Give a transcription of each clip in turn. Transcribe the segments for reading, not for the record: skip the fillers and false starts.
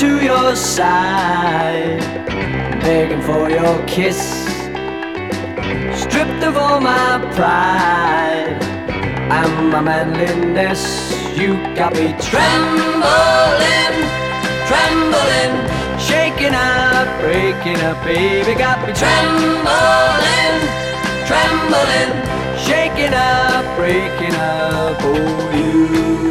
to your side, begging for your kiss, stripped of all my pride and my manliness. You got me trembling, trembling, shaking up, breaking up, baby. Got me trembling, trembling, shaking up, breaking up. Oh, you,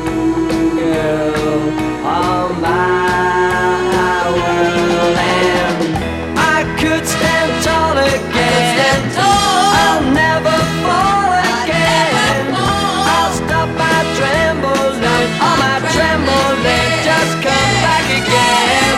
girl, are my world, and I could stand tall again. I'll never fall again. I'll stop my trembles now, all my trembling, just come back again.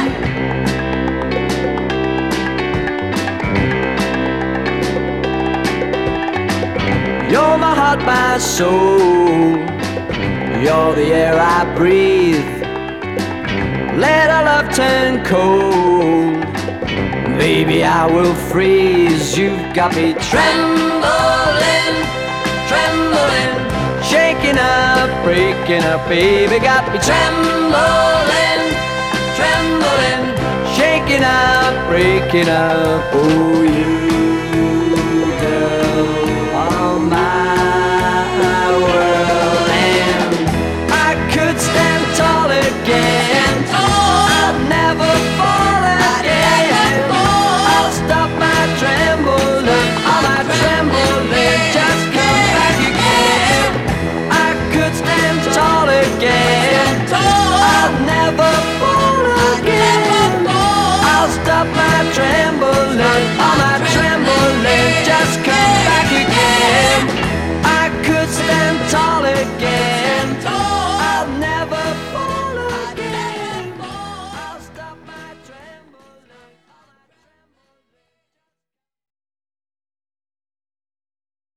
You're my heart, my soul. You're the air I breathe. Let our love turn cold. Baby, I will freeze. You've got me trembling, trembling, shaking up, breaking up, baby. Got me trembling, trembling, shaking up, breaking up. Oh, you.